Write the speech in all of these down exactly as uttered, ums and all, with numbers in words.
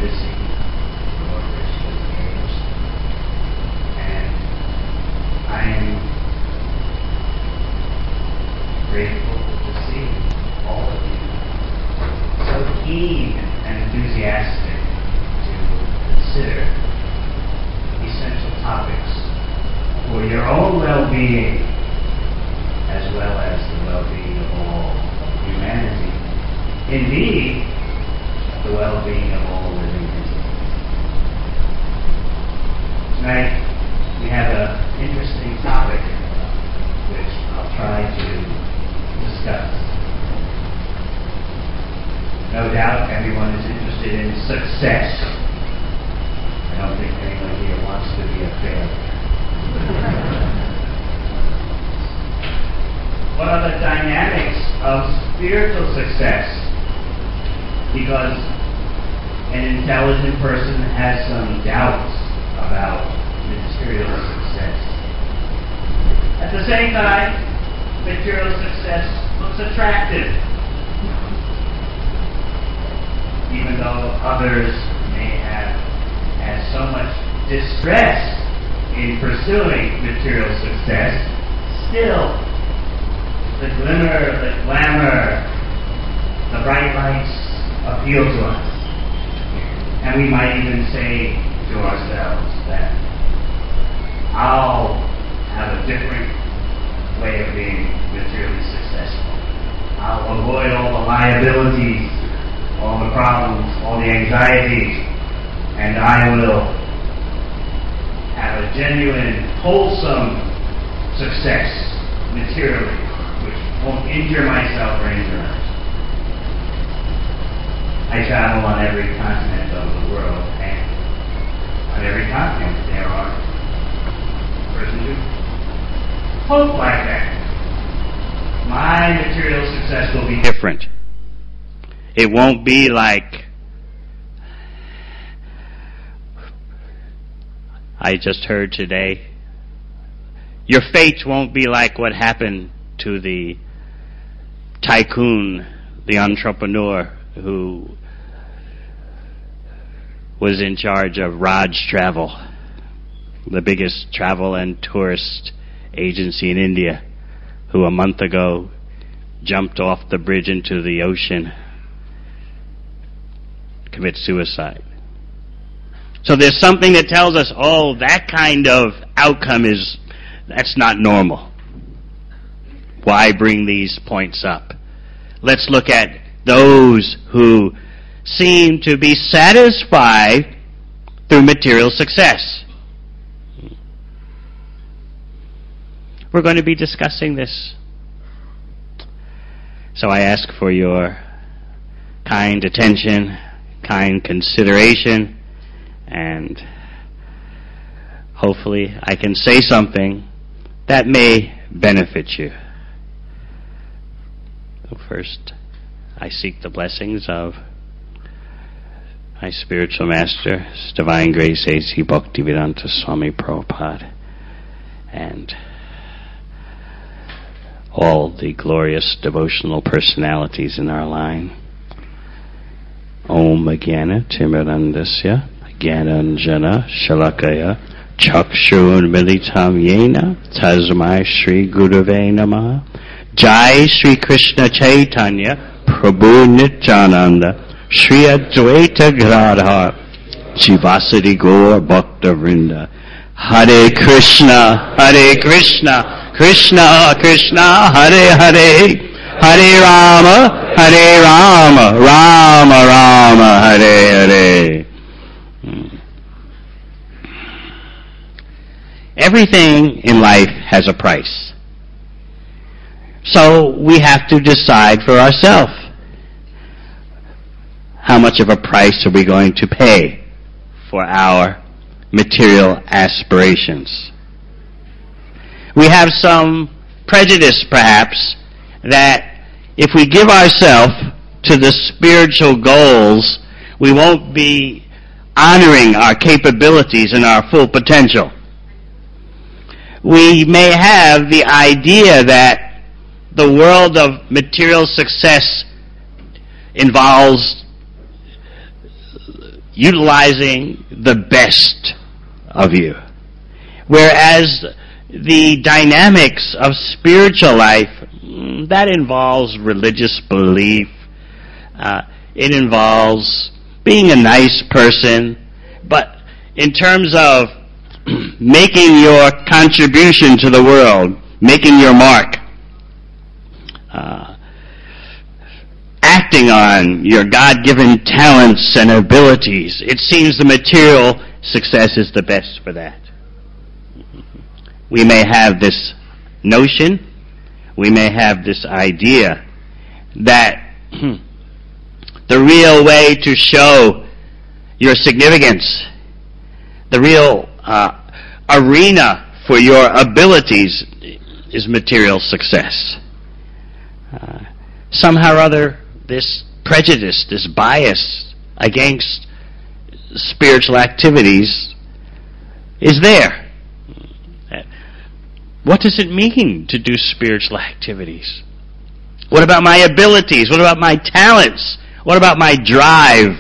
busy or richly engaged. And I am grateful to see all of you so keen and enthusiastic to consider essential topics for your own well-being as well as the well-being of all humanity. Indeed, the well-being of all living entities. Tonight, we have an interesting topic which I'll try to discuss. No doubt everyone is interested in success. I don't think anyone here wants to be a failure. What are the dynamics of spiritual success? Because an intelligent person has some doubts about material success. At the same time, material success looks attractive. Even though others may have had so much distress in pursuing material success, still, the glimmer, the glamour, the bright lights appeal to us. And we might even say to ourselves that I'll have a different way of being materially successful. I'll avoid all the liabilities, all the problems, all the anxieties, and I will have a genuine, wholesome success materially, which won't injure myself or injure others. I travel on every continent of the world, and on every continent there are persons who hope like that. My material success will be different. It won't be like I just heard today. Your fate won't be like what happened to the tycoon, the entrepreneur who was in charge of Raj Travel, the biggest travel and tourist agency in India, who a month ago jumped off the bridge into the ocean, commit suicide. So there's something that tells us, oh, that kind of outcome is, that's not normal. Why bring these points up? Let's look at those who seem to be satisfied through material success. We're going to be discussing this. So I ask for your kind attention, kind consideration, and hopefully I can say something that may benefit you. First, I seek the blessings of my spiritual master, His Divine Grace A C Bhaktivedanta Swami Prabhupada, and all the glorious devotional personalities in our line. Om Jnana Timirandasya Jnananjana Shalakaya Chakshurun Militam Yena Tasmai Shri Gurave Namaha. Jai Shri Krishna Chaitanya Prabhu Nityananda Shri Advaita Gadadhar Shivasati Gaur Bhakta Vrinda. Hare Krishna, Hare Krishna, Krishna Krishna, Hare Hare, Hare Rama, Hare Rama, Rama Rama, Hare Hare. Everything in life has a price. So we have to decide for ourselves. How much of a price are we going to pay for our material aspirations? We have some prejudice, perhaps, that if we give ourselves to the spiritual goals, we won't be honoring our capabilities and our full potential. We may have the idea that the world of material success involves utilizing the best of you. Whereas the dynamics of spiritual life, that involves religious belief. Uh, it involves being a nice person. But in terms of making your contribution to the world, making your mark, uh, acting on your God-given talents and abilities, it seems the material success is the best for that. We may have this notion, we may have this idea that the real way to show your significance, the real uh, arena for your abilities is material success. Uh, somehow or other, this prejudice, this bias against spiritual activities is there. What does it mean to do spiritual activities? What about my abilities? What about my talents? What about my drive?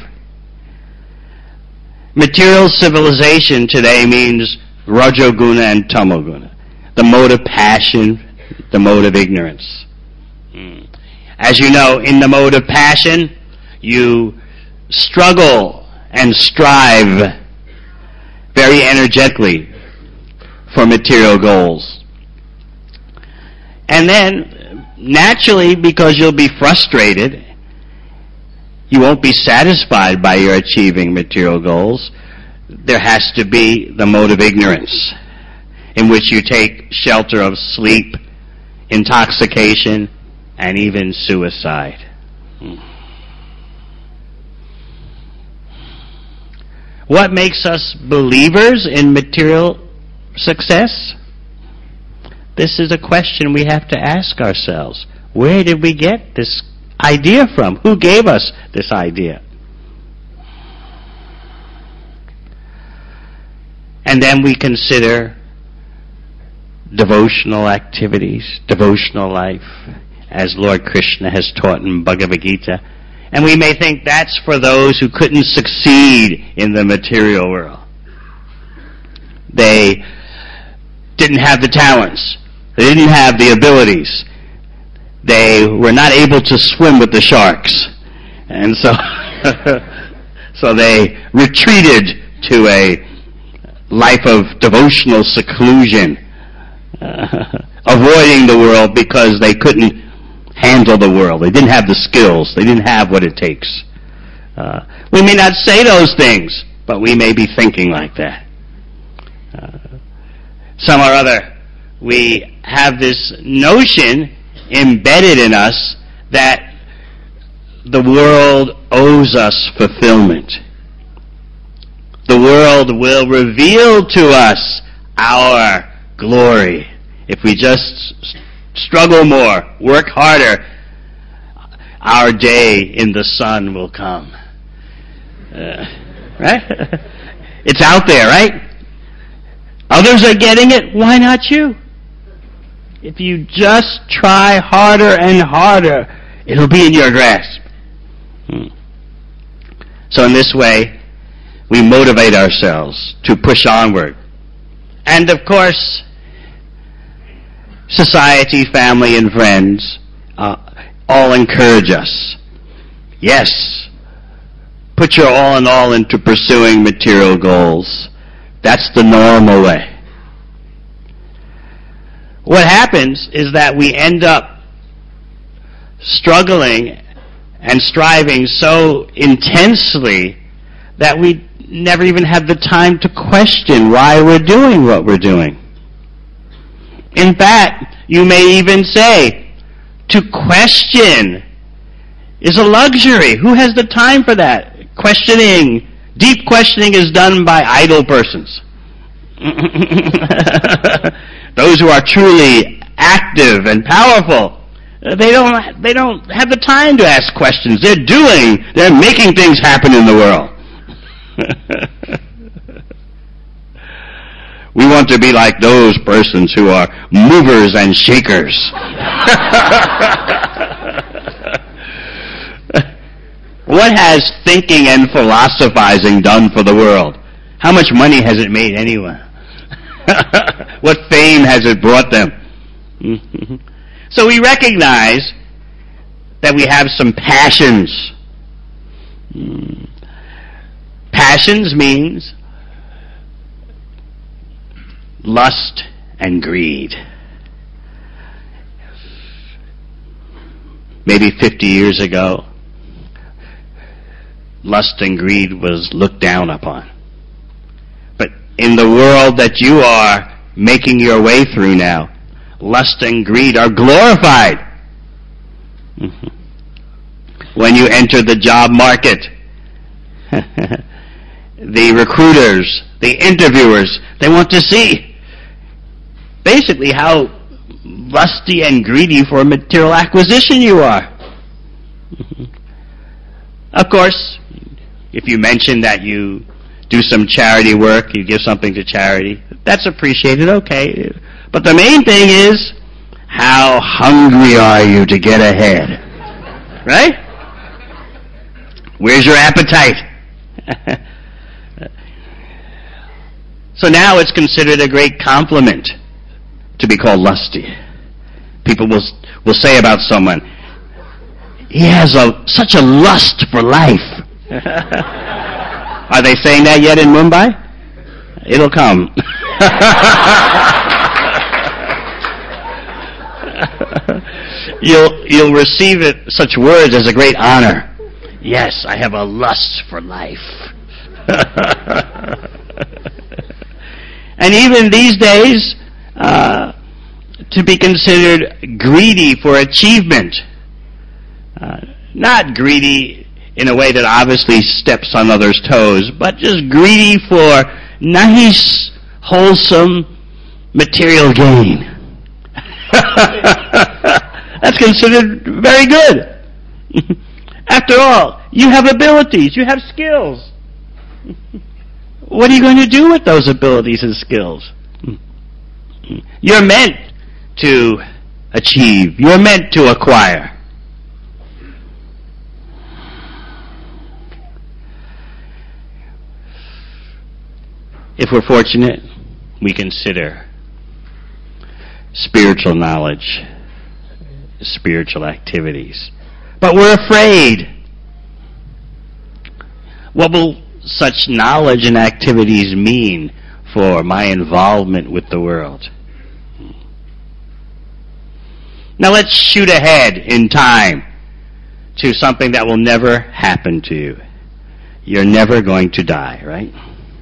Material civilization today means Rajoguna and Tamoguna, the mode of passion, the mode of ignorance. As you know, in the mode of passion, you struggle and strive very energetically for material goals. And then, naturally, because you'll be frustrated, you won't be satisfied by your achieving material goals, there has to be the mode of ignorance, in which you take shelter of sleep, intoxication, and even suicide. What makes us believers in material success? This is a question we have to ask ourselves. Where did we get this idea from? Who gave us this idea? And then we consider devotional activities, devotional life, as Lord Krishna has taught in Bhagavad Gita. And we may think that's for those who couldn't succeed in the material world. They didn't have the talents. They didn't have the abilities. They were not able to swim with the sharks. And so, so they retreated to a life of devotional seclusion, uh, avoiding the world because they couldn't handle the world. They didn't have the skills. They didn't have what it takes. Uh, we may not say those things, but we may be thinking like that. Uh, some or other, we have this notion embedded in us that the world owes us fulfillment. The world will reveal to us our glory if we just struggle more, work harder. Our day in the sun will come. Uh, right? It's out there, right? Others are getting it. Why not you? If you just try harder and harder, it'll be in your grasp. Hmm. So in this way, we motivate ourselves to push onward. And of course, society, family, and friends uh, all encourage us. Yes, put your all in all into pursuing material goals. That's the normal way. What happens is that we end up struggling and striving so intensely that we never even have the time to question why we're doing what we're doing. In fact, you may even say, to question is a luxury. Who has the time for that? Questioning, deep questioning is done by idle persons. Those who are truly active and powerful, they don't they don't have the time to ask questions. They're doing, they're making things happen in the world. We want to be like those persons who are movers and shakers. What has thinking and philosophizing done for the world? How much money has it made anyway? What fame has it brought them? So we recognize that we have some passions. Passions means lust and greed. Maybe fifty years ago, lust and greed was looked down upon. But in the world that you are making your way through now, lust and greed are glorified. Mm-hmm. When you enter the job market, the recruiters, the interviewers, they want to see basically how lusty and greedy for material acquisition you are. Mm-hmm. Of course, if you mention that you do some charity work, you give something to charity, that's appreciated, okay. But the main thing is, how hungry are you to get ahead? Right? Where's your appetite? So now it's considered a great compliment to be called lusty. People will will say about someone, he has a such a lust for life. Are they saying that yet in Mumbai? It'll come. you'll you'll receive it, such words as a great honor. Yes, I have a lust for life. And even these days, uh, to be considered greedy for achievement. Uh, not greedy in a way that obviously steps on others' toes, but just greedy for nice, wholesome material gain. That's considered very good. After all, you have abilities, you have skills. What are you going to do with those abilities and skills? You're meant to achieve. You're meant to acquire. If we're fortunate, we consider spiritual knowledge, spiritual activities. But we're afraid. What will such knowledge and activities mean for my involvement with the world? Now let's shoot ahead in time to something that will never happen to you. You're never going to die, right?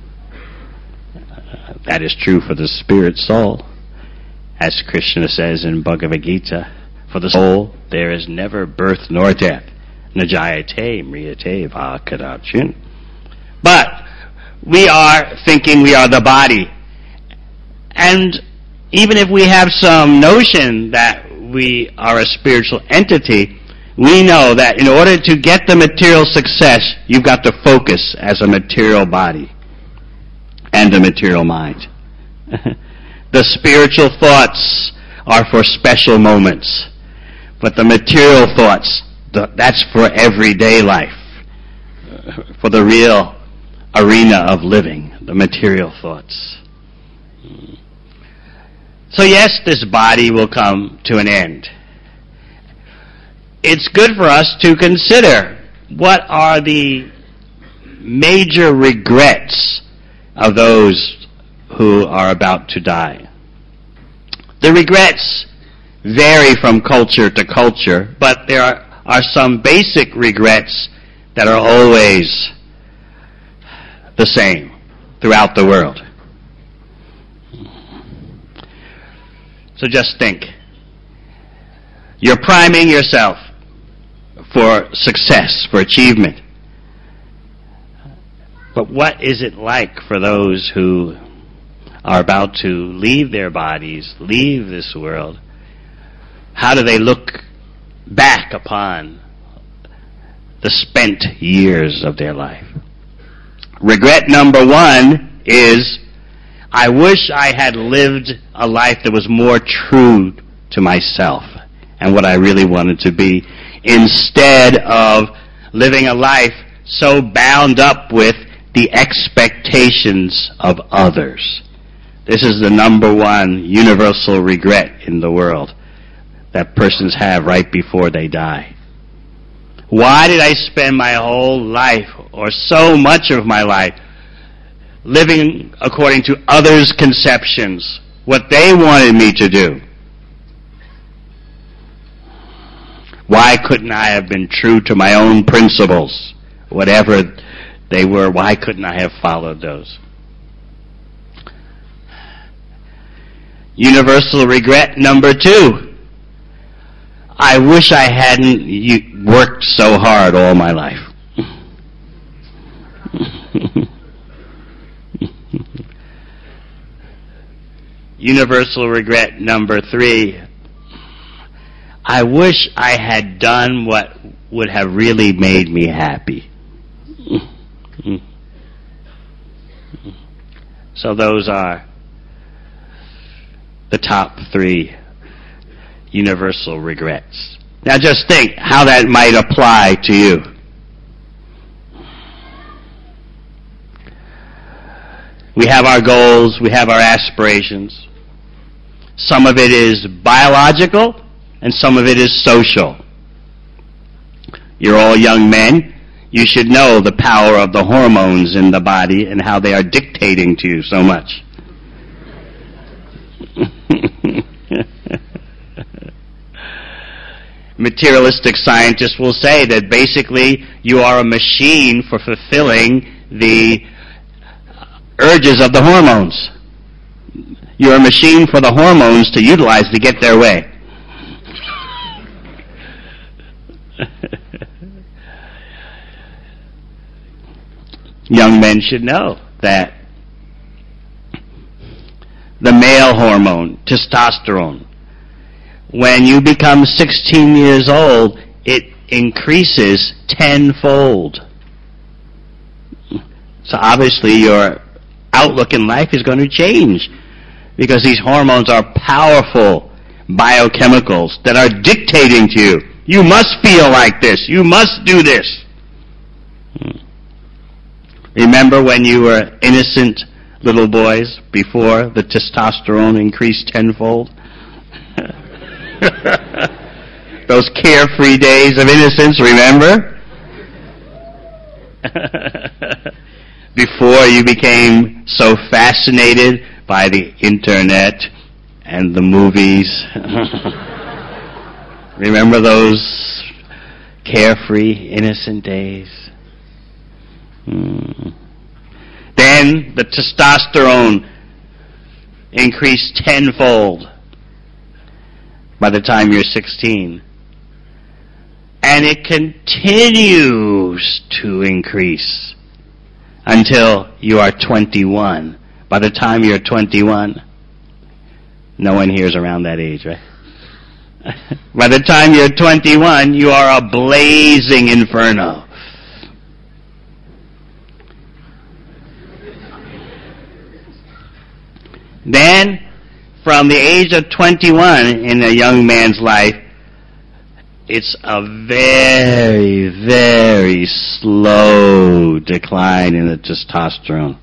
That is true for the spirit soul. As Krishna says in Bhagavad Gita, for the soul there is never birth nor death. Najayate mriyate va kadachin. But we are thinking we are the body. And even if we have some notion that we are a spiritual entity, we know that in order to get the material success, you've got to focus as a material body and a material mind. The spiritual thoughts are for special moments, but the material thoughts, that's for everyday life, for the real arena of living, the material thoughts. So yes, this body will come to an end. It's good for us to consider what are the major regrets of those who are about to die. The regrets vary from culture to culture, but there are, are some basic regrets that are always the same throughout the world. So just think. You're priming yourself for success, for achievement. But what is it like for those who are about to leave their bodies, leave this world? How do they look back upon the spent years of their life? Regret number one is, I wish I had lived a life that was more true to myself and what I really wanted to be, instead of living a life so bound up with the expectations of others. This is the number one universal regret in the world that persons have right before they die. Why did I spend my whole life, or so much of my life, living according to others' conceptions, what they wanted me to do? Why couldn't I have been true to my own principles, whatever they were? Why couldn't I have followed those? Universal regret number two. I wish I hadn't worked so hard all my life. Universal regret number three. I wish I had done what would have really made me happy. So those are the top three universal regrets. Now just think how that might apply to you. We have our goals, we have our aspirations. Some of it is biological, and some of it is social. You're all young men. You should know the power of the hormones in the body and how they are dictating to you so much. Materialistic scientists will say that basically you are a machine for fulfilling the urges of the hormones. You're a machine for the hormones to utilize to get their way. Young men should know that the male hormone, testosterone, when you become sixteen years old, it increases tenfold. So obviously your outlook in life is going to change because these hormones are powerful biochemicals that are dictating to you. You must feel like this. You must do this. Remember when you were innocent little boys before the testosterone increased tenfold? Those carefree days of innocence, remember? Before you became so fascinated by the internet and the movies. Remember those carefree, innocent days? Hmm. Then the testosterone increased tenfold by the time you're sixteen. And it continues to increase until you are twenty-one. By the time you're twenty-one, no one here is around that age, right? By the time you're twenty-one, you are a blazing inferno. Then, from the age of twenty-one in a young man's life, it's a very, very slow decline in the testosterone.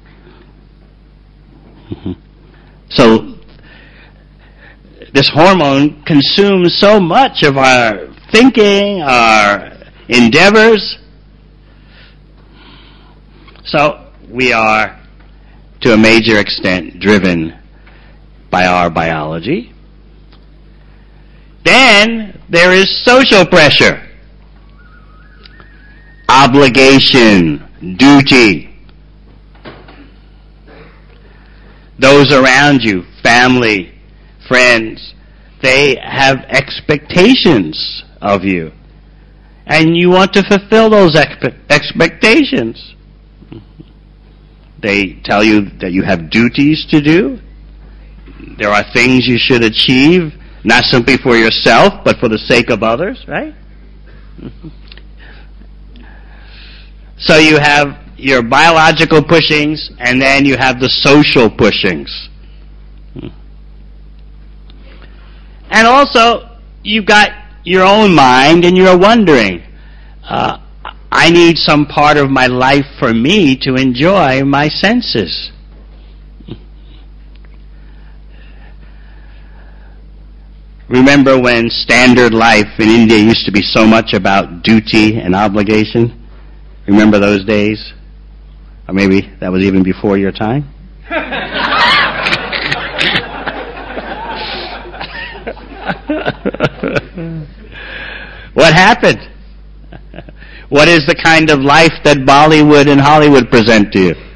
So, this hormone consumes so much of our thinking, our endeavors. So, we are, to a major extent, driven by our biology. Then there is social pressure, obligation, duty. Those around you, family, friends, they have expectations of you. And you want to fulfill those expe- expectations. They tell you that you have duties to do. There are things you should achieve, not simply for yourself, but for the sake of others, right? So you have your biological pushings, and then you have the social pushings. And also, you've got your own mind, and you're wondering, uh, I need some part of my life for me to enjoy my senses. Remember when standard life in India used to be so much about duty and obligation? Remember those days? Or maybe that was even before your time? What happened? What is the kind of life that Bollywood and Hollywood present to you?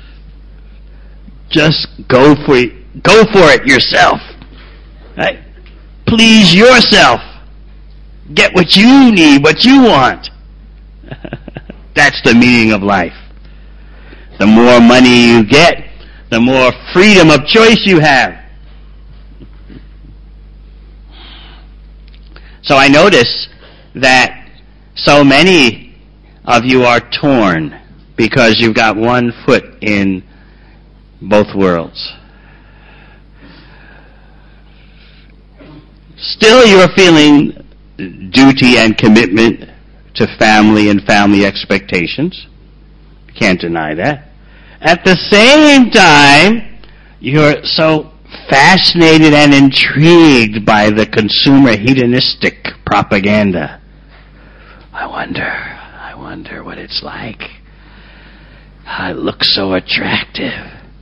Just go for it. Go for it yourself. Right? Please yourself. Get what you need, what you want. That's the meaning of life. The more money you get, the more freedom of choice you have. So I notice that so many of you are torn because you've got one foot in both worlds. Still you're feeling duty and commitment to family and family expectations. Can't deny that. At the same time, you're so fascinated and intrigued by the consumer hedonistic propaganda. I wonder, I wonder what it's like. I look so attractive.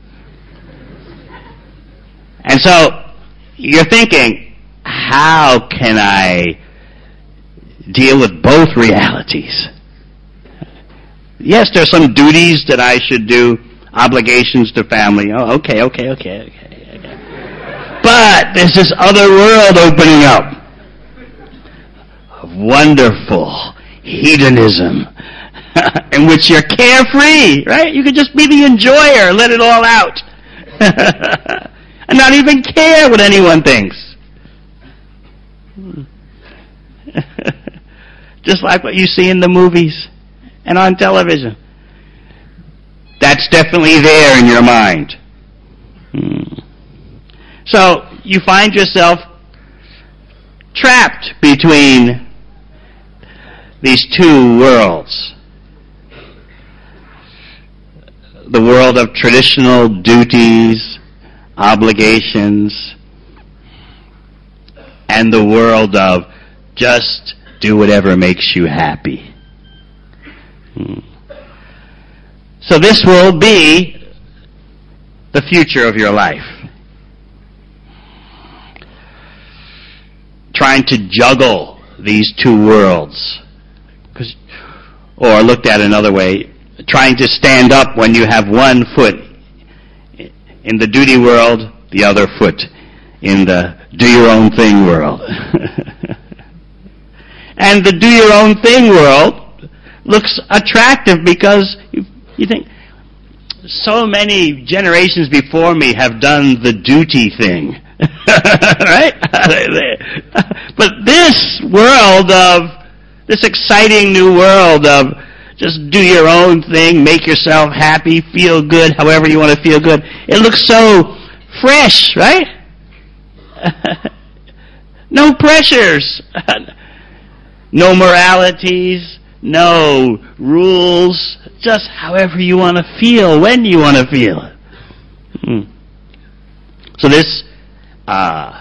And so, you're thinking, how can I deal with both realities? Yes, there's some duties that I should do, obligations to family. Oh, okay, okay, okay, okay, okay. But there's this other world opening up of wonderful hedonism in which you're carefree, right? You can just be the enjoyer, let it all out. And not even care what anyone thinks. Just like what you see in the movies and on television. That's definitely there in your mind. Hmm. So you find yourself trapped between these two worlds. The world of traditional duties, obligations, and the world of just do whatever makes you happy. Hmm. So this will be the future of your life. Trying to juggle these two worlds. Or looked at another way, trying to stand up when you have one foot in the duty world, the other foot in the do your own thing world. And the do your own thing world looks attractive because you, you think, so many generations before me have done the duty thing. Right? But this world of, this exciting new world of just do your own thing, make yourself happy, feel good, however you want to feel good, it looks so fresh, right? No pressures. No moralities, no rules, just however you want to feel, when you want to feel it. Hmm. So this, uh,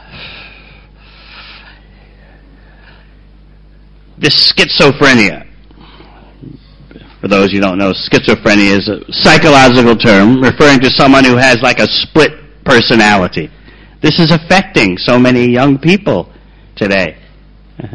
this schizophrenia, for those who don't know, schizophrenia is a psychological term referring to someone who has like a split personality. This is affecting so many young people today. Uh-huh.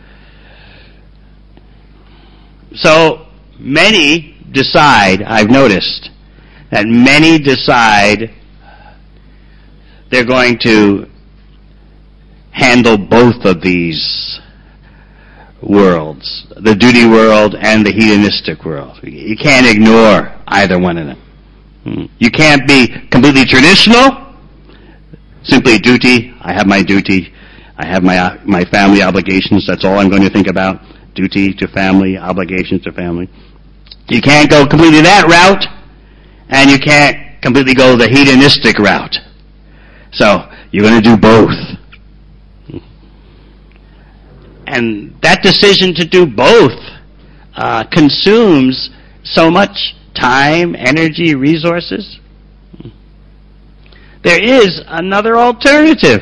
So many decide, I've noticed, that many decide they're going to handle both of these worlds, the duty world and the hedonistic world. You can't ignore either one of them. You can't be completely traditional, simply duty, I have my duty, I have my my family obligations, that's all I'm going to think about. Duty to family, obligations to family. You can't go completely that route, and you can't completely go the hedonistic route. So, you're going to do both. And that decision to do both uh, consumes so much time, energy, resources. There is another alternative.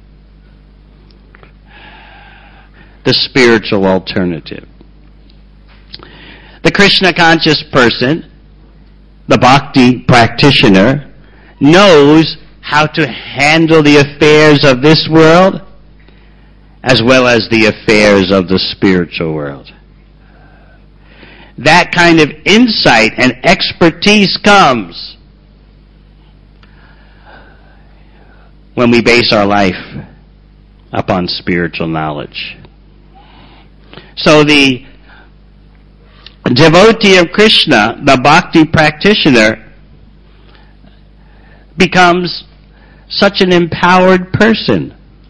The spiritual alternative. The Krishna conscious person, the bhakti practitioner, knows how to handle the affairs of this world as well as the affairs of the spiritual world. That kind of insight and expertise comes when we base our life upon spiritual knowledge. So the devotee of Krishna, the bhakti practitioner, becomes such an empowered person.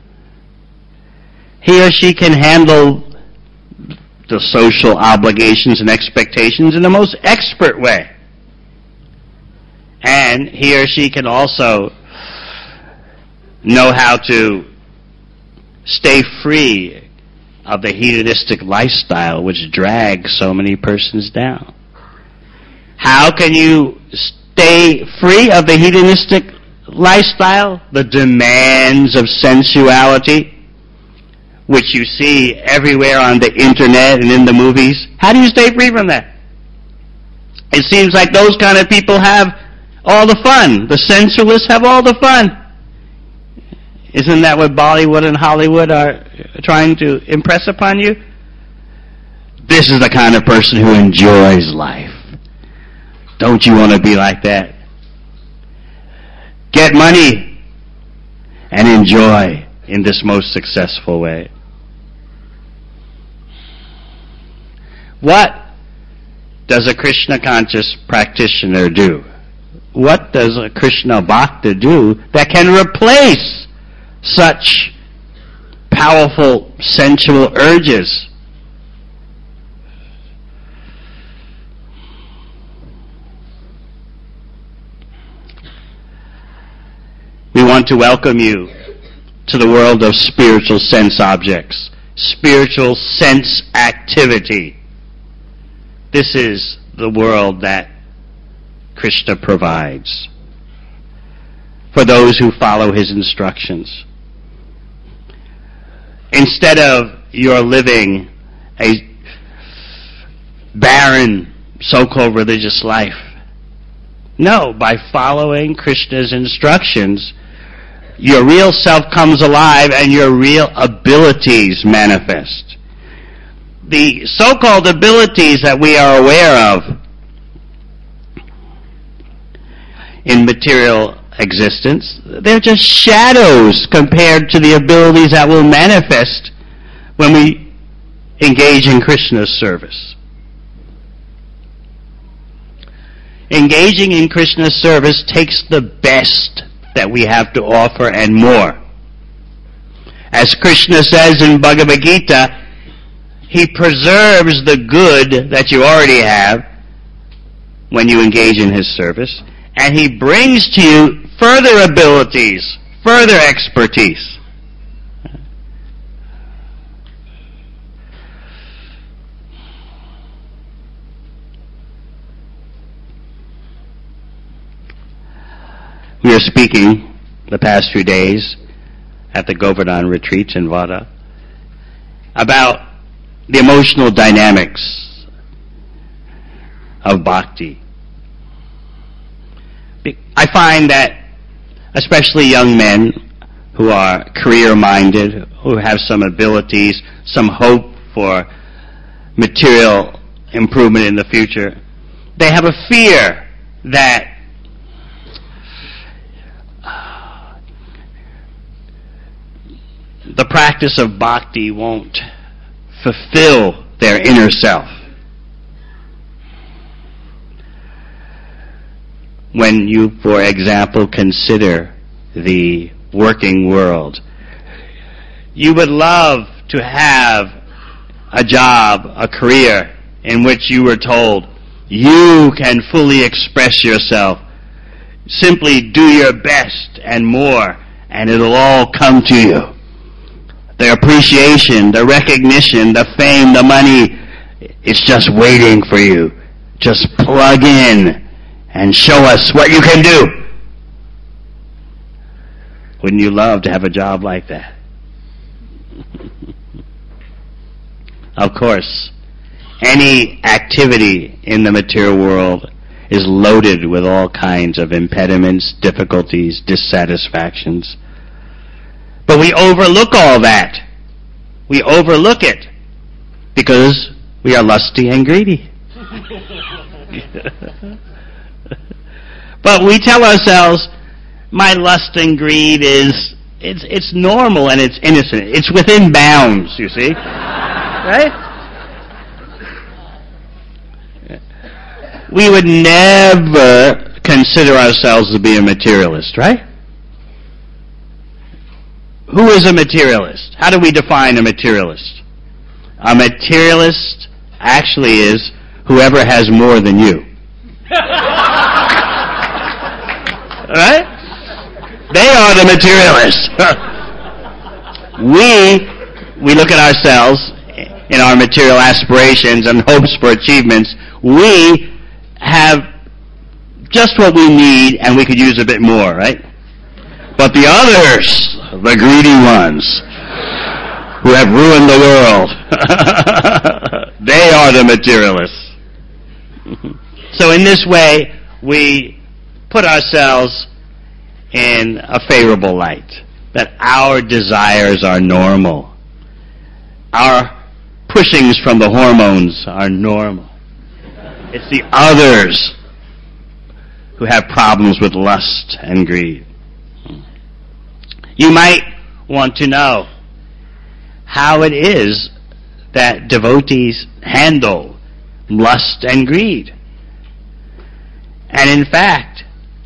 He or she can handle the social obligations and expectations in the most expert way. And he or she can also know how to stay free of the hedonistic lifestyle which drags so many persons down. How can you stay free of the hedonistic lifestyle, the demands of sensuality, which you see everywhere on the internet and in the movies? How do you stay free from that? It seems like those kind of people have all the fun. The sensualists have all the fun. Isn't that what Bollywood and Hollywood are trying to impress upon you? This is the kind of person who enjoys life. Don't you want to be like that? Get money and enjoy in this most successful way. What does a Krishna conscious practitioner do? What does a Krishna Bhakta do that can replace such powerful sensual urges? We want to welcome you to the world of spiritual sense objects, spiritual sense activity. This is the world that Krishna provides for those who follow his instructions. Instead of your living a barren so-called religious life, no, by following Krishna's instructions, your real self comes alive and your real abilities manifest. The so-called abilities that we are aware of in material existence, they're just shadows compared to the abilities that will manifest when we engage in Krishna's service. Engaging in Krishna's service takes the best that we have to offer and more. As Krishna says in Bhagavad Gita, he preserves the good that you already have when you engage in his service, and he brings to you further abilities, further expertise. We are speaking the past few days at the Govardhan retreats in Vada about the emotional dynamics of bhakti. I find that especially young men who are career-minded, who have some abilities, some hope for material improvement in the future, they have a fear that the practice of bhakti won't fulfill their inner self. When you, for example, consider the working world, you would love to have a job, a career, in which you were told, you can fully express yourself. Simply do your best and more, and it'll all come to you. The appreciation, the recognition, the fame, the money, It's just waiting for you. Just plug in and show us what you can do. Wouldn't you love to have a job like that? Of course, any activity in the material world is loaded with all kinds of impediments, difficulties, dissatisfactions. But we overlook all that. We overlook it because we are lusty and greedy. But we tell ourselves, my lust and greed is, it's, it's normal and it's innocent. It's within bounds, you see. Right? We would never consider ourselves to be a materialist, right? Who is a materialist? How do we define a materialist? A materialist actually is whoever has more than you. Right? They are the materialists. we, we look at ourselves in our material aspirations and hopes for achievements. We have just what we need and we could use a bit more, right? But the others, the greedy ones, who have ruined the world, they are the materialists. So in this way, we put ourselves in a favorable light, that our desires are normal. Our pushings from the hormones are normal. It's the others who have problems with lust and greed. You might want to know how it is that devotees handle lust and greed. And in fact,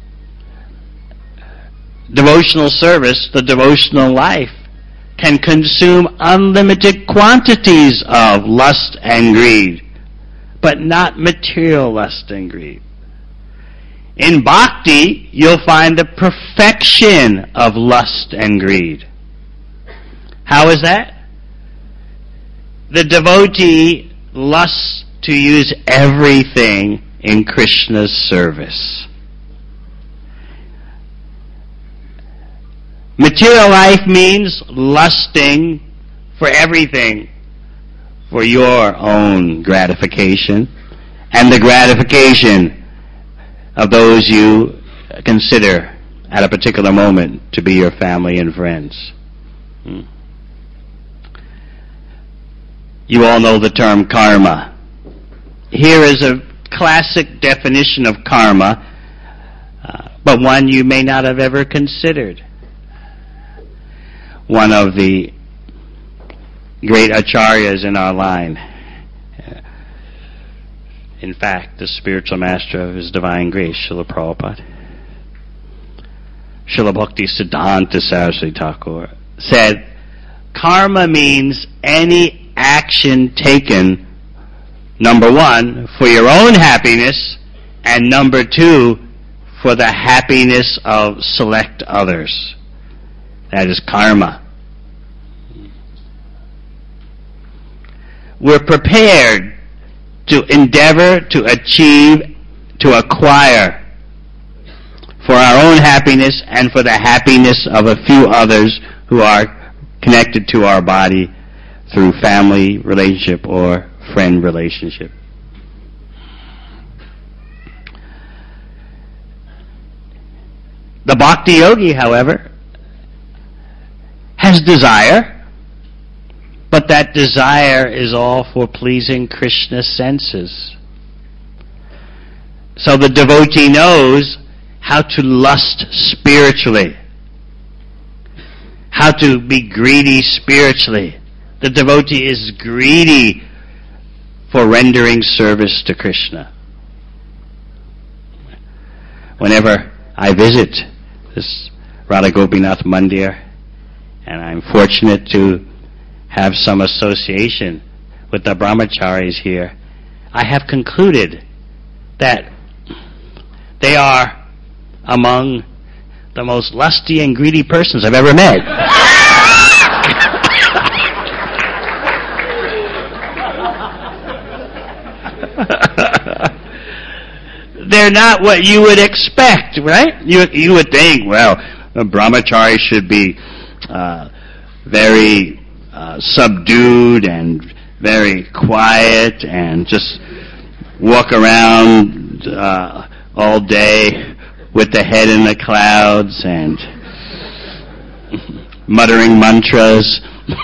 devotional service, the devotional life, can consume unlimited quantities of lust and greed, but not material lust and greed. In bhakti, you'll find the perfection of lust and greed. How is that? The devotee lusts to use everything in Krishna's service. Material life means lusting for everything for your own gratification and the gratification of those you consider at a particular moment to be your family and friends. Hmm. You all know the term karma. Here is a classic definition of karma, uh, but one you may not have ever considered. One of the great acharyas in our line, in fact, the spiritual master of His Divine Grace, Srila Prabhupada, Srila Bhakti Siddhanta Saraswati Thakur, said, karma means any action taken, number one, for your own happiness, and number two, for the happiness of select others. That is karma. We're prepared to endeavor to achieve, to acquire, for our own happiness and for the happiness of a few others who are connected to our body through family relationship or friend relationship. The bhakti yogi, however, has desire, but that desire is all for pleasing Krishna's senses. So the devotee knows how to lust spiritually, how to be greedy spiritually. The devotee is greedy for rendering service to Krishna. Whenever I visit this Radha Gopinath Mandir, and I'm fortunate to have some association with the brahmacharis here, I have concluded that they are among the most lusty and greedy persons I've ever met. They're not what you would expect, right? You you would think, well, a brahmachari should be uh, very uh, subdued and very quiet and just walk around uh, all day with the head in the clouds and muttering mantras.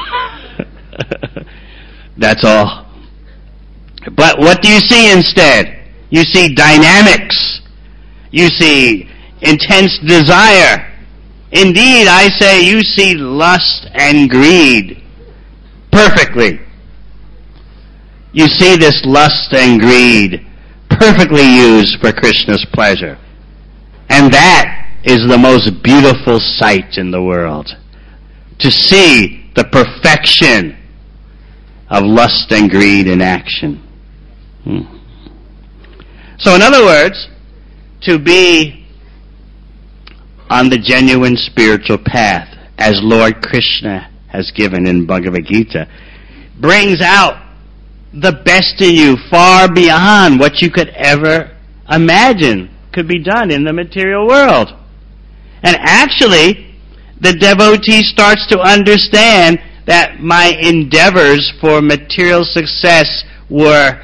That's all. But what do you see instead? You see dynamics. You see intense desire. Indeed, I say you see lust and greed perfectly. You see this lust and greed perfectly used for Krishna's pleasure. And that is the most beautiful sight in the world. To see the perfection of lust and greed in action. Hmm. So in other words, to be on the genuine spiritual path, as Lord Krishna has given in Bhagavad Gita, brings out the best in you far beyond what you could ever imagine could be done in the material world. And actually, the devotee starts to understand that my endeavors for material success were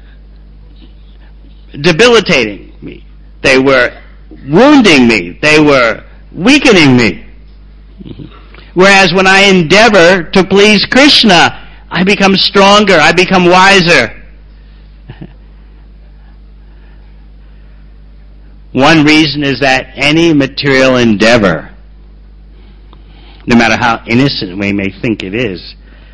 debilitating me. They were wounding me. They were weakening me. Whereas when I endeavor to please Krishna, I become stronger. I become wiser. One reason is that any material endeavor, no matter how innocent we may think it is,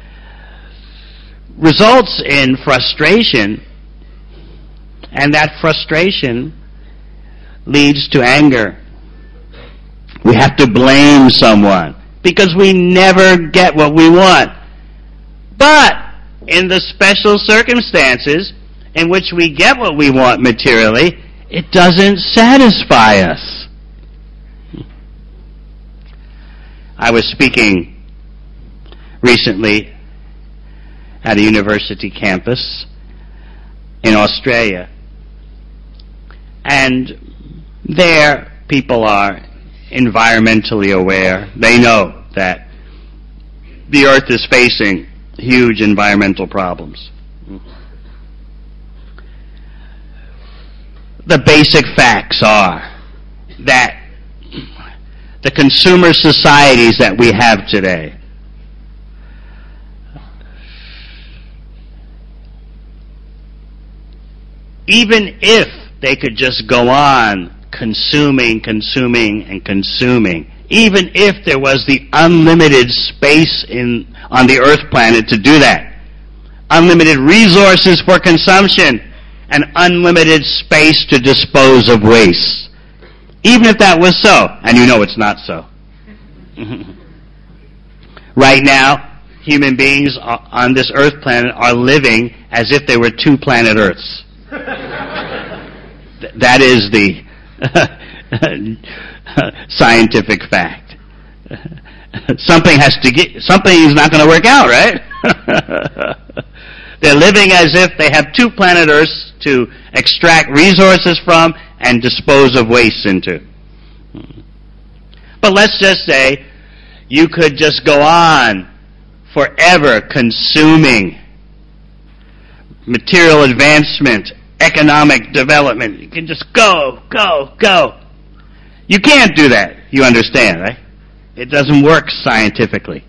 results in frustration, and that frustration leads to anger. We have to blame someone because we never get what we want. But in the special circumstances in which we get what we want materially, it doesn't satisfy us. I was speaking recently at a university campus in Australia, and there people are environmentally aware. They know that the earth is facing huge environmental problems. The basic facts are that the consumer societies that we have today even if they could just go on consuming, consuming, and consuming, even if there was the unlimited space in on the earth planet to do that, unlimited resources for consumption, and unlimited space to dispose of waste. Even if that was so, and you know it's not so. Right now, human beings on this earth planet are living as if they were two planet Earths. That is the scientific fact. Something has to get, something's not going to work out, right? They're living as if they have two planet Earths to extract resources from and dispose of waste into. But let's just say you could just go on forever consuming material advancement, economic development. You can just go, go, go. You can't do that, you understand, right? It doesn't work scientifically.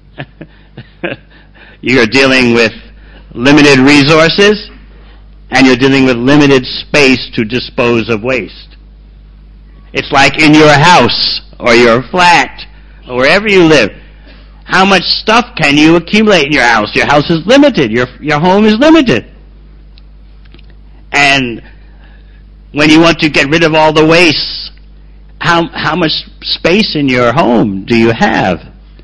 You're dealing with limited resources, and you're dealing with limited space to dispose of waste. It's like in your house, or your flat, or wherever you live. How much stuff can you accumulate in your house? Your house is limited. Your, your home is limited. And when you want to get rid of all the waste, how, how much space in your home do you have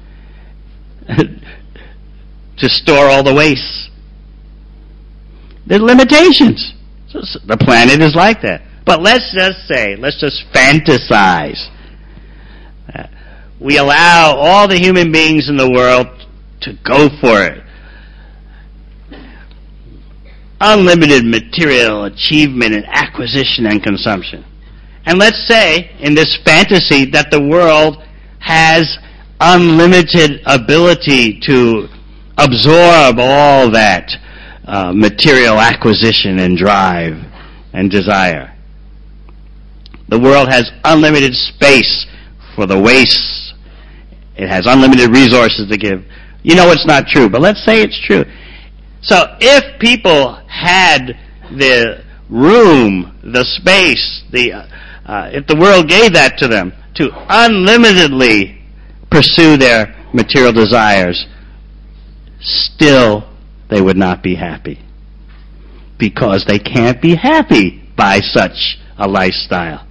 to store all the waste? There's limitations. So the planet is like that. But let's just say, let's just fantasize. Uh, we allow all the human beings in the world to go for it. unlimited material achievement and acquisition and consumption. And let's say, in this fantasy, that the world has unlimited ability to absorb all that uh, material acquisition and drive and desire. The world has unlimited space for the wastes. It has unlimited resources to give. You know it's not true, but let's say it's true. So if people had the room, the space, the uh, uh, if the world gave that to them to unlimitedly pursue their material desires, still they would not be happy, because they can't be happy by such a lifestyle.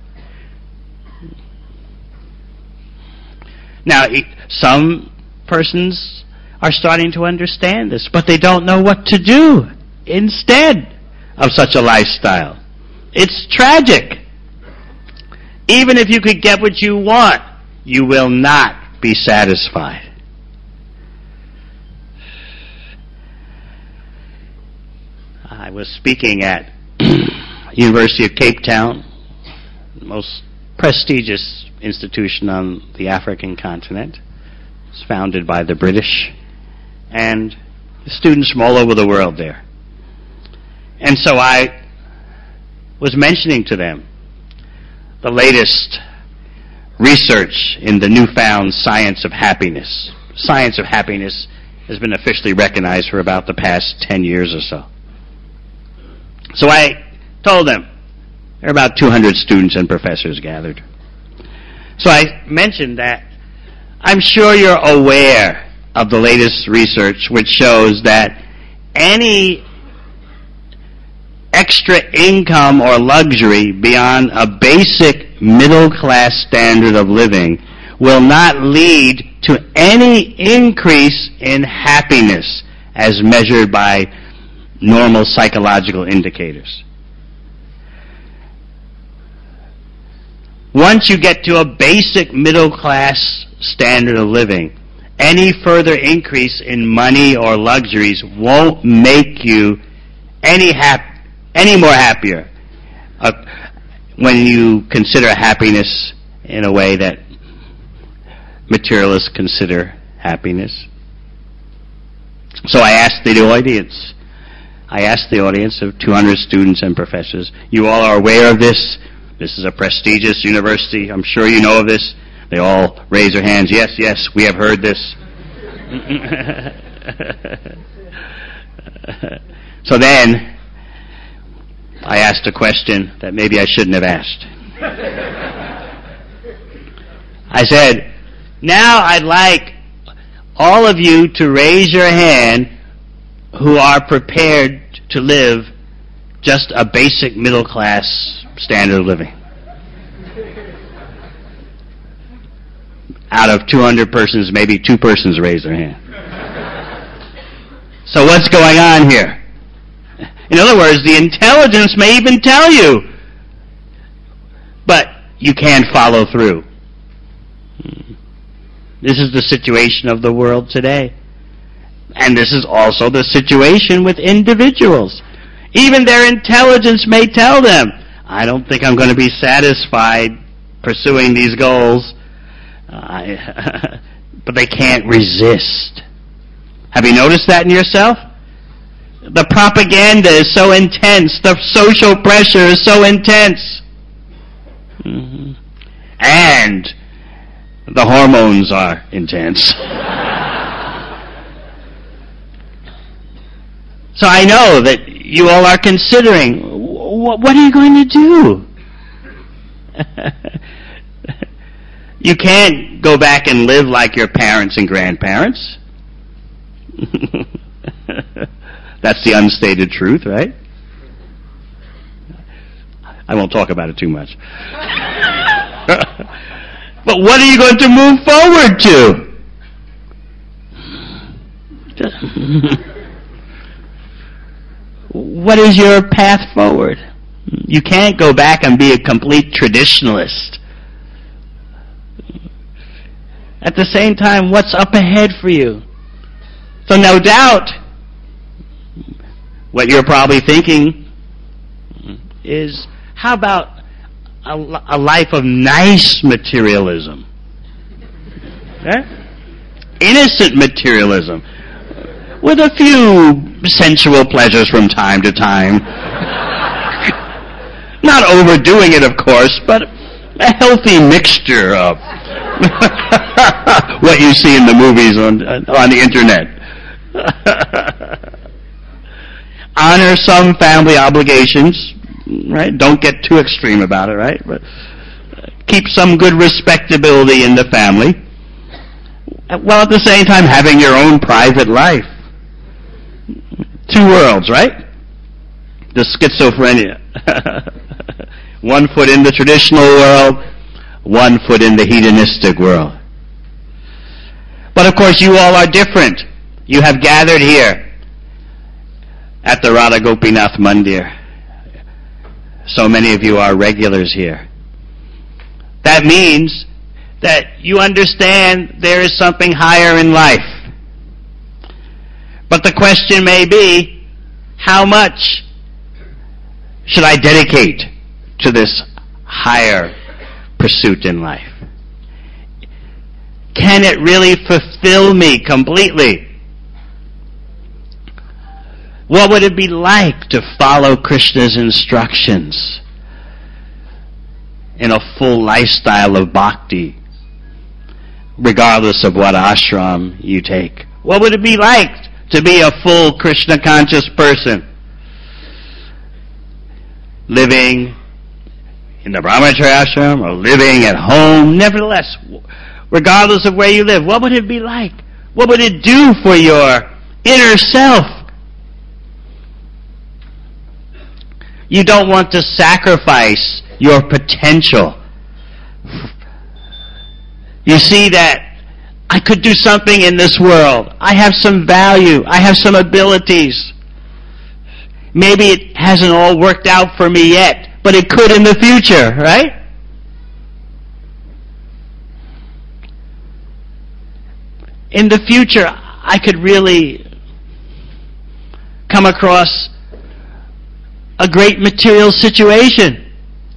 Now, some persons are starting to understand this, but they don't know what to do instead of such a lifestyle. It's tragic. Even if you could get what you want, you will not be satisfied. I was speaking at University of Cape Town, the most prestigious institution on the African continent. It's founded by the British, and students from all over the world there. And so I was mentioning to them the latest research in the newfound science of happiness. Science of happiness has been officially recognized for about the past ten years or so. So I told them, there are about two hundred students and professors gathered. So I mentioned that I'm sure you're aware of the latest research which shows that any extra income or luxury beyond a basic middle-class standard of living will not lead to any increase in happiness as measured by normal psychological indicators. Once you get to a basic middle-class standard of living, any further increase in money or luxuries won't make you any hap- any more happier uh, when you consider happiness in a way that materialists consider happiness. So I asked the audience, I asked the audience of two hundred students and professors, you all are aware of this? This is a prestigious university. I'm sure you know of this. They all raise their hands. Yes, yes, we have heard this. So then, I asked a question that maybe I shouldn't have asked. I said, now I'd like all of you to raise your hand who are prepared to live just a basic middle class standard of living. Out of two hundred persons, maybe two persons raised their hand. So what's going on here? In other words, the intelligence may even tell you, but you can't follow through. This is the situation of the world today. And this is also the situation with individuals. Even their intelligence may tell them, I don't think I'm going to be satisfied pursuing these goals. Uh, but they can't resist. Have you noticed that in yourself? The propaganda is so intense. The social pressure is so intense. Mm-hmm. And the hormones are intense. So I know that you all are considering, what are you going to do? You can't go back and live like your parents and grandparents. That's the unstated truth, right? I won't talk about it too much. But what are you going to move forward to? What is your path forward? You can't go back and be a complete traditionalist. At the same time, what's up ahead for you? So no doubt, What you're probably thinking is, how about a, a life of nice materialism? Okay? Innocent materialism, with a few sensual pleasures from time to time. Not overdoing it, of course, but a healthy mixture of what you see in the movies on, on the internet. Honor some family obligations, right? Don't get too extreme about it, right? But keep some good respectability in the family, while at the same time having your own private life. Two worlds, right? The schizophrenia. One foot in the traditional world, one foot in the hedonistic world. But of course you all are different. You have gathered here at the Radha Gopinath Mandir. So many of you are regulars here. That means that you understand there is something higher in life. But the question may be, how much should I dedicate to this higher pursuit in life? Can it really fulfill me completely? What would it be like to follow Krishna's instructions in a full lifestyle of bhakti, regardless of what ashram you take? What would it be like to be a full Krishna-conscious person, living in the Brahmacharya ashram or living at home? Nevertheless, regardless of where you live, what would it be like? What would it do for your inner self? You don't want to sacrifice your potential. You see that I could do something in this world. I have some value. I have some abilities. Maybe it hasn't all worked out for me yet, but it could in the future, right? In the future, I could really come across a great material situation.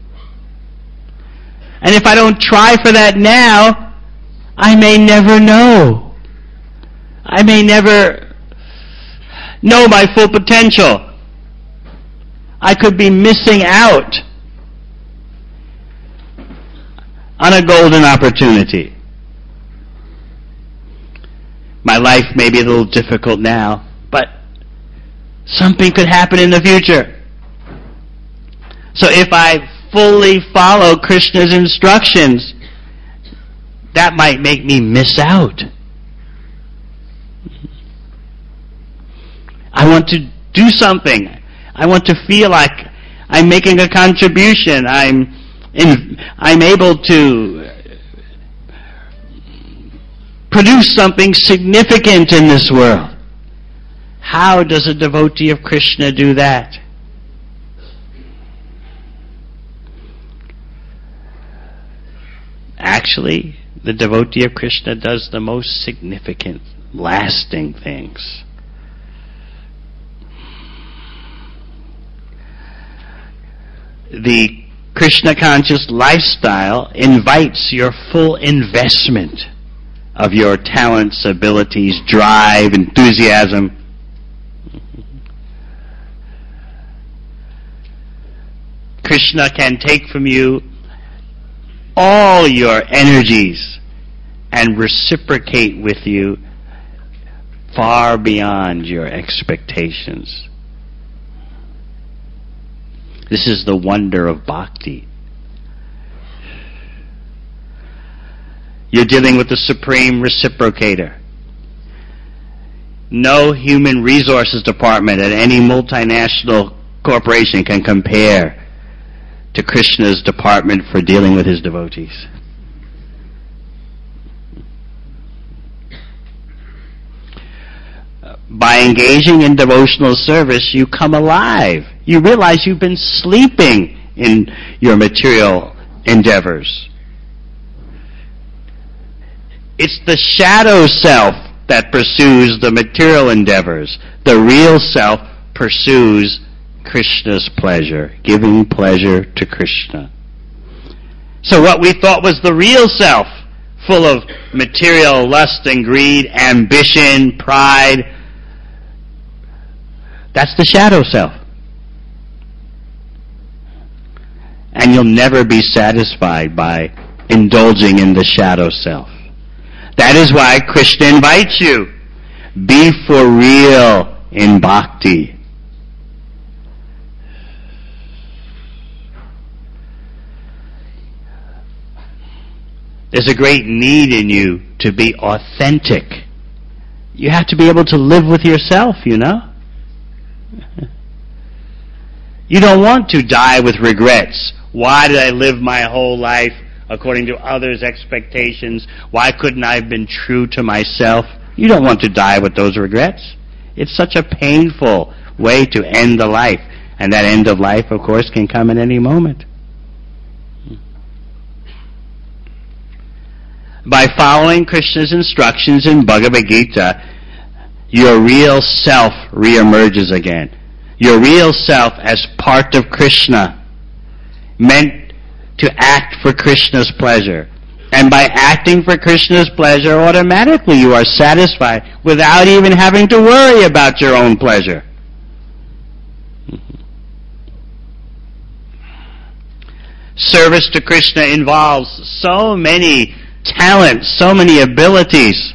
And if I don't try for that now, I may never know. I may never know my full potential. I could be missing out on a golden opportunity. My life may be a little difficult now, but something could happen in the future. So if I fully follow Krishna's instructions, that might make me miss out. I want to do something. I want to feel like I'm making a contribution. I'm in, I'm able to produce something significant in this world. How does a devotee of Krishna do that? Actually, the devotee of Krishna does the most significant, lasting things. The Krishna-conscious lifestyle invites your full investment of your talents, abilities, drive, enthusiasm. Krishna can take from you all your energies and reciprocate with you far beyond your expectations. This is the wonder of bhakti. You're dealing with the supreme reciprocator. No human resources department at any multinational corporation can compare to Krishna's department for dealing with his devotees. By engaging in devotional service, you come alive. You realize you've been sleeping in your material endeavors. It's the shadow self that pursues the material endeavors. The real self pursues Krishna's pleasure, giving pleasure to Krishna. So what we thought was the real self, full of material lust and greed, ambition, pride, that's the shadow self. And you'll never be satisfied by indulging in the shadow self. That is why Krishna invites you. Be for real in bhakti. There's a great need in you to be authentic. You have to be able to live with yourself, you know? You don't want to die with regrets. Why did I live my whole life according to others' expectations? Why couldn't I have been true to myself? You don't want to die with those regrets. It's such a painful way to end a life. And that end of life, of course, can come at any moment. By following Krishna's instructions in Bhagavad Gita, your real self reemerges again. Your real self as part of Krishna, meant to act for Krishna's pleasure. And by acting for Krishna's pleasure, automatically you are satisfied without even having to worry about your own pleasure. Service to Krishna involves so many talents, so many abilities.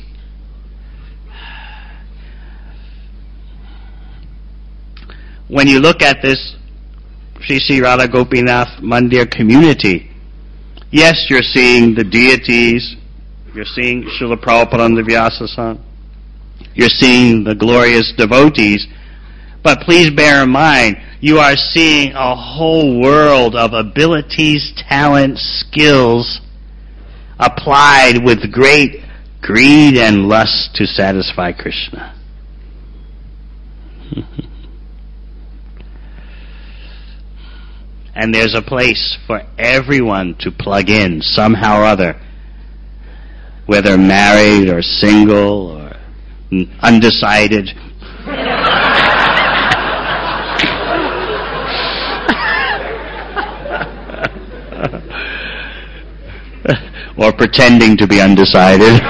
When you look at this Sri Sri Radha Gopinath Mandir community, yes, you're seeing the deities, you're seeing Srila Prabhupada Vyasa-san, you're seeing the glorious devotees, but please bear in mind, you are seeing a whole world of abilities, talents, skills, applied with great greed and lust to satisfy Krishna. And there's a place for everyone to plug in somehow or other, whether married or single or undecided. Or pretending to be undecided.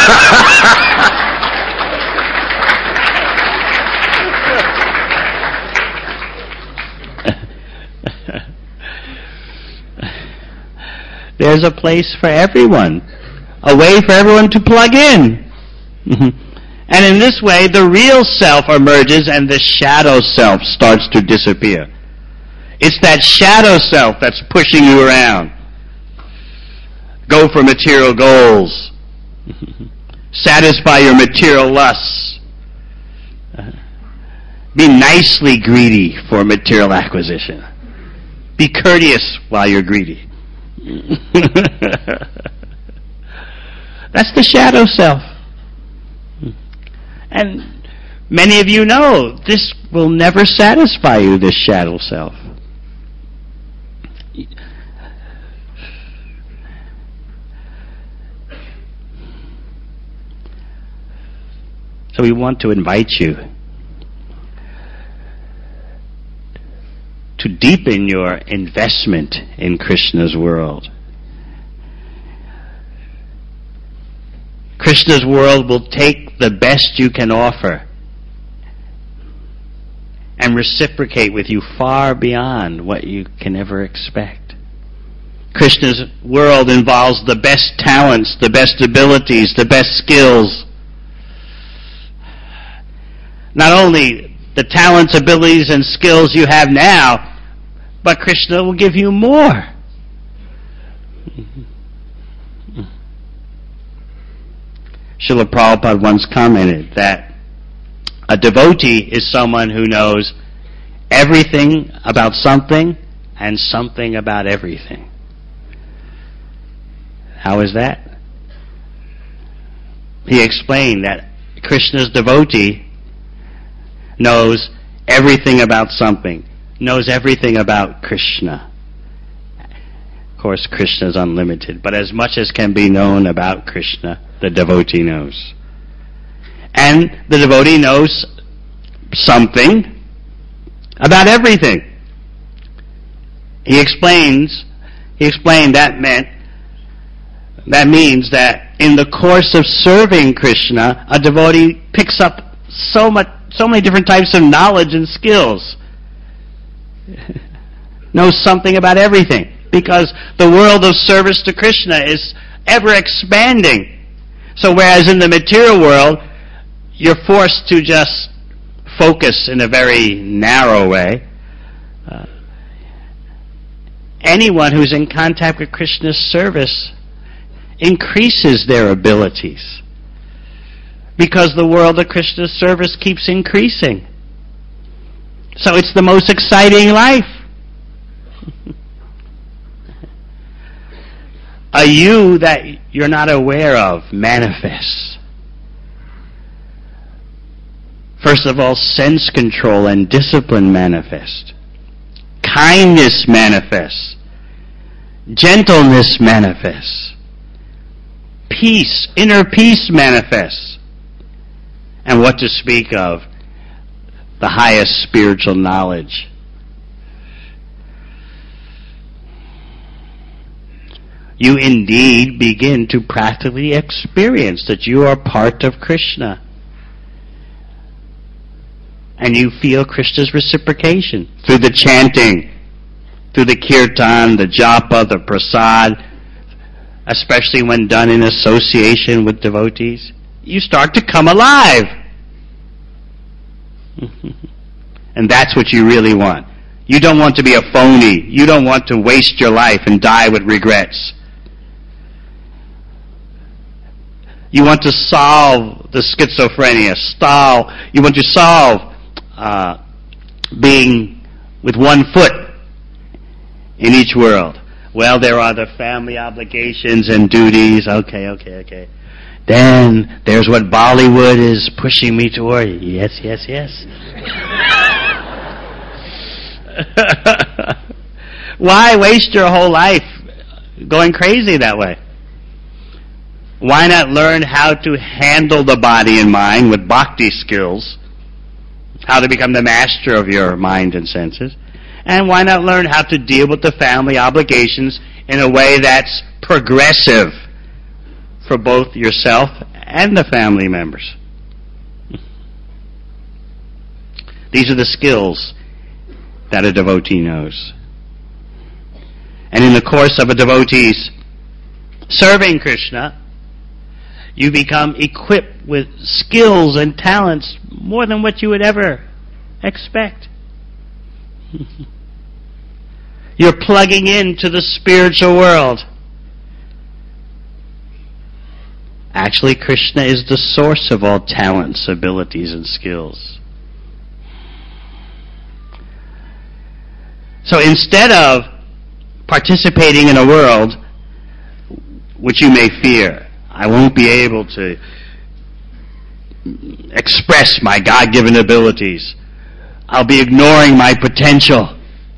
There's a place for everyone, a way for everyone to plug in. And in this way, the real self emerges and the shadow self starts to disappear. It's that shadow self that's pushing you around. Go for material goals. Satisfy your material lusts. Be nicely greedy for material acquisition. Be courteous while you're greedy. That's the shadow self. And many of you know this will never satisfy you, this shadow self. So we want to invite you to deepen your investment in Krishna's world. Krishna's world will take the best you can offer and reciprocate with you far beyond what you can ever expect. Krishna's world involves the best talents, the best abilities, the best skills. Not only the talents, abilities, and skills you have now, but Krishna will give you more. Srila Prabhupada once commented that a devotee is someone who knows everything about something and something about everything. How is that? He explained that Krishna's devotee knows everything about something, knows everything about Krishna. Of course, Krishna is unlimited, but as much as can be known about Krishna, the devotee knows. And the devotee knows something about everything. He explains, he explained that meant, that means that in the course of serving Krishna, a devotee picks up so much, so many different types of knowledge and skills. Knows something about everything. Because the world of service to Krishna is ever expanding. So whereas in the material world, you're forced to just focus in a very narrow way, uh, anyone who's in contact with Krishna's service increases their abilities. Because the world of Krishna's service keeps increasing. So it's the most exciting life. A you that you're not aware of manifests. First of all, sense control and discipline manifest. Kindness manifests. Gentleness manifests. Peace, inner peace manifests. And what to speak of the highest spiritual knowledge. You indeed begin to practically experience that you are part of Krishna. And you feel Krishna's reciprocation through the chanting, through the kirtan, the japa, the prasad, especially when done in association with devotees. You start to come alive. And that's what you really want. You don't want to be a phony. You don't want to waste your life and die with regrets. You want to solve the schizophrenia. Solve, you want to solve uh, being with one foot in each world. Well, there are the family obligations and duties. Okay, okay, okay. Then there's what Bollywood is pushing me toward. Yes, yes, yes. Why waste your whole life going crazy that way? Why not learn how to handle the body and mind with bhakti skills? How to become the master of your mind and senses? And why not learn how to deal with the family obligations in a way that's progressive for both yourself and the family members? These are the skills that a devotee knows. And in the course of a devotee's serving Krishna, you become equipped with skills and talents more than what you would ever expect. You're plugging into the spiritual world. Actually, Krishna is the source of all talents, abilities, and skills. So instead of participating in a world which you may fear, I won't be able to express my God-given abilities. I'll be ignoring my potential.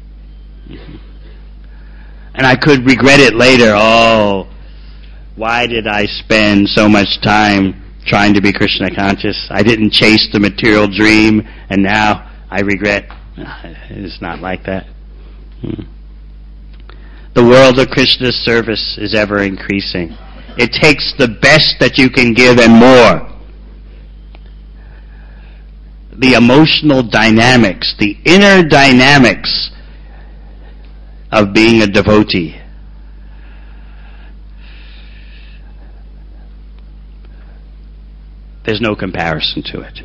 And I could regret it later. Oh, why did I spend so much time trying to be Krishna conscious? I didn't chase the material dream, and now I regret. It's not like that. Hmm. The world of Krishna's service is ever increasing. It takes the best that you can give and more. The emotional dynamics, the inner dynamics of being a devotee. There's no comparison to it.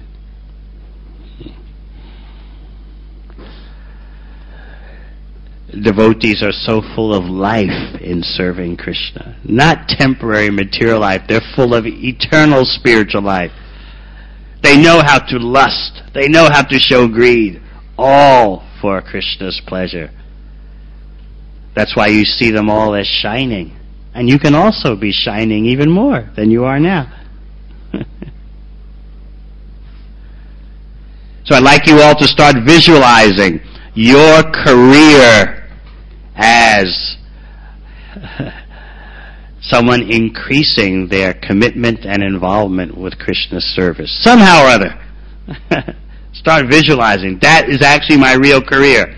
Devotees are so full of life in serving Krishna. Not temporary material life. They're full of eternal spiritual life. They know how to lust. They know how to show greed. All for Krishna's pleasure. That's why you see them all as shining. And you can also be shining even more than you are now. So I'd like you all to start visualizing your career as someone increasing their commitment and involvement with Krishna's service. Somehow or other. Start visualizing. That is actually my real career.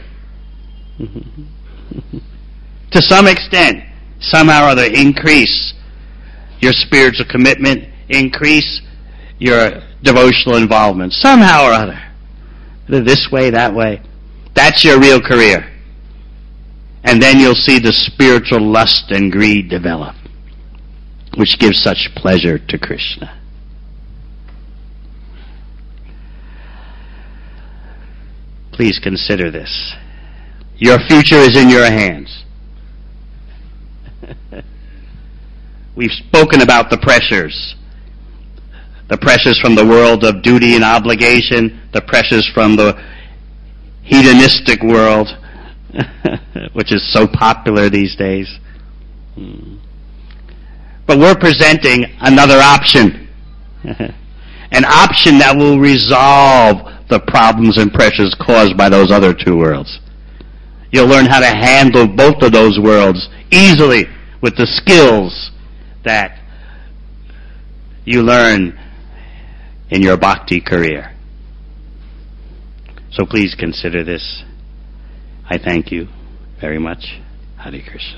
To some extent, somehow or other, increase your spiritual commitment, increase your devotional involvement, somehow or other. This way, that way. That's your real career. And then you'll see the spiritual lust and greed develop, which gives such pleasure to Krishna. Please consider this. Your future is in your hands. We've spoken about the pressures. The pressures from the world of duty and obligation, the pressures from the hedonistic world, which is so popular these days. But we're presenting another option. An option that will resolve the problems and pressures caused by those other two worlds. You'll learn how to handle both of those worlds easily with the skills that you learn in your bhakti career. So please consider this. I thank you very much. Hare Krishna.